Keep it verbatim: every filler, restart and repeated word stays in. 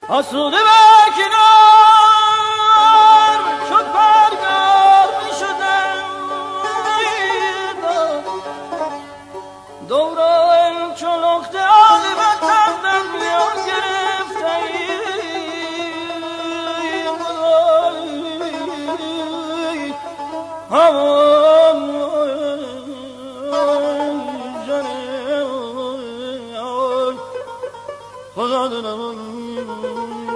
آسوده به کنار شد پرگار می شدم دوران چون لخته عاقبتم در میان گرفته همان جنه خدا دلم